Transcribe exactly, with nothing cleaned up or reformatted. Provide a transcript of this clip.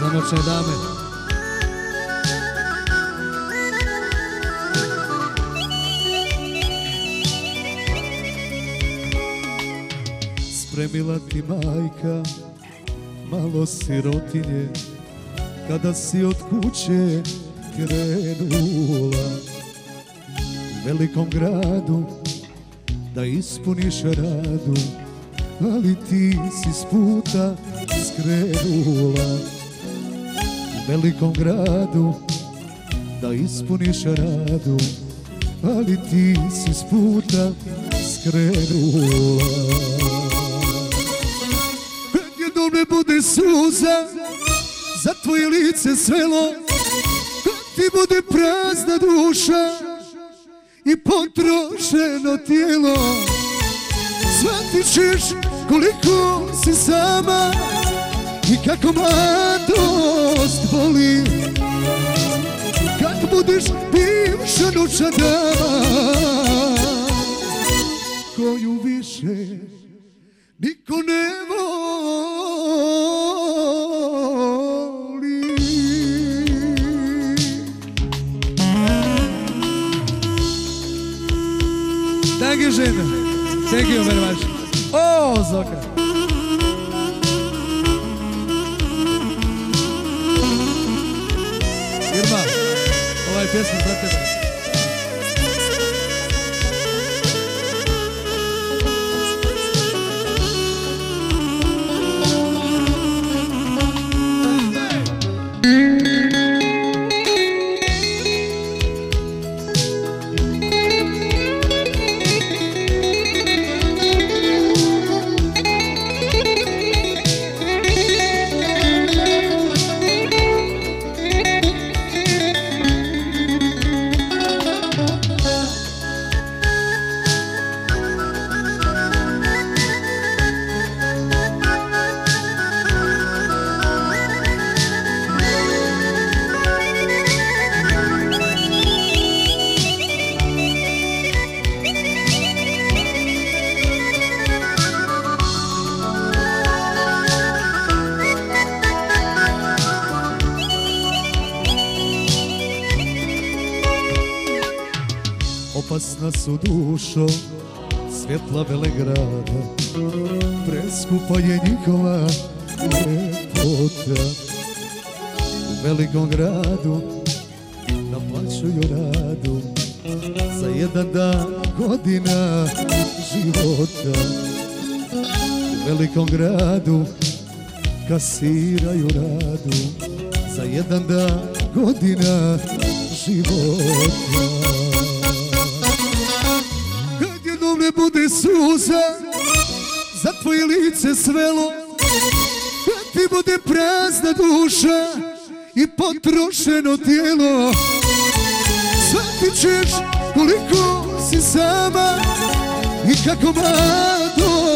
Danočne dame. Spremila ti majka malo sirotinje kada si od kuće krenula u velikom gradu da ispuniš radu, ali ti si s puta skrenula u velikom gradu da ispuniš radu, ali ti si s puta skrenula. Kad jednom ne bude suza za tvoje lice svelo, kad ti bude prazna duša i potrošeno tijelo, shvatit ćeš koliko si sama i kako mladost boli. Kad budeš bivša noćna dama koju više niko ne voli. Thank you, žena. Thank you very much. O, Zoka. Irma, ovaj pjesma za tebe. Opasna su dušo svjetla Velegrada, preskupa je njihova ljepota. U velikom gradu naplaćuju radu za jedan dan godina života. U velikom gradu kasiraju radu za jedan dan godina života. Ne bude suza za tvoje lice svelo, kad ti bude prazna duša i potrošeno tijelo, shvatit ćeš koliko si sama i kako mladost